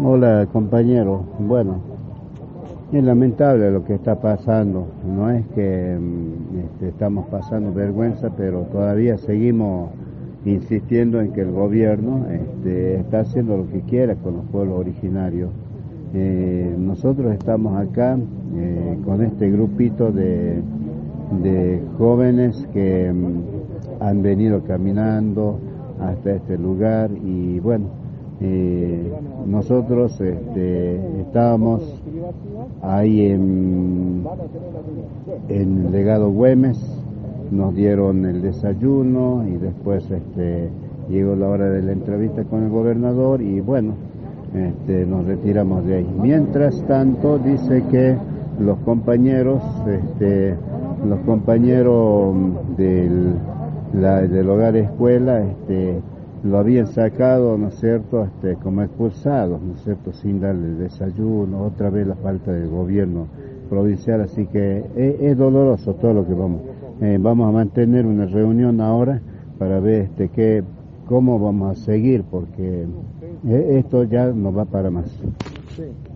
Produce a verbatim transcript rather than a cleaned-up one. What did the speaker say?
Hola compañero, bueno, es lamentable lo que está pasando, no es que mm, este, estamos pasando vergüenza, pero todavía seguimos insistiendo en que el gobierno este, está haciendo lo que quiera con los pueblos originarios. Eh, nosotros estamos acá eh, con este grupito de, de jóvenes que mm, han venido caminando hasta este lugar y bueno, eh, nosotros este, estábamos ahí en, en Legado Güemes, nos dieron el desayuno y después este, llegó la hora de la entrevista con el gobernador y bueno, este, nos retiramos de ahí. Mientras tanto dice que los compañeros, este, los compañeros del, la, del hogar escuela, este, lo habían sacado, ¿no es cierto?, este, como expulsados, ¿no es cierto?, sin darle el desayuno, otra vez la falta del gobierno provincial, así que es, es doloroso todo lo que vamos. Eh, vamos a mantener una reunión ahora para ver este, qué, cómo vamos a seguir, porque esto ya no va para más. Sí.